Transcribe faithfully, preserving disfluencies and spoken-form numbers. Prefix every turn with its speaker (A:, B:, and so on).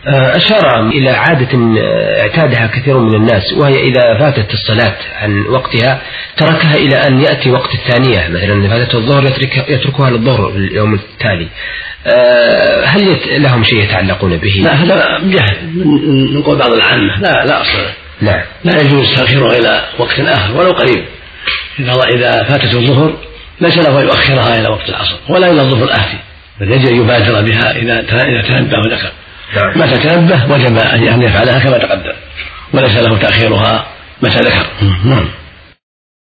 A: أشار إلى عادة اعتادها كثير من الناس، وهي إذا فاتت الصلاة عن وقتها تركها إلى أن يأتي وقت الثانية، مثلا فاتت الظهر يتركها للظهر اليوم التالي. هل لهم شيء يتعلقون به؟
B: لا، هذا جهل من قول بعض العامة، لا لا أصل له.
A: نعم.
B: لا يجوز تأخيرها إلى وقت آخر ولو قريب. إذا فاتت الظهر ليس له يؤخرها إلى وقت العصر ولا إلى الظهر الآتي، بل يجب أن يبادر بها إذا تنبه وذكر. متى تنبه وجب أن يفعلها كما تقدم، وليس له تأخيرها متى ذكر.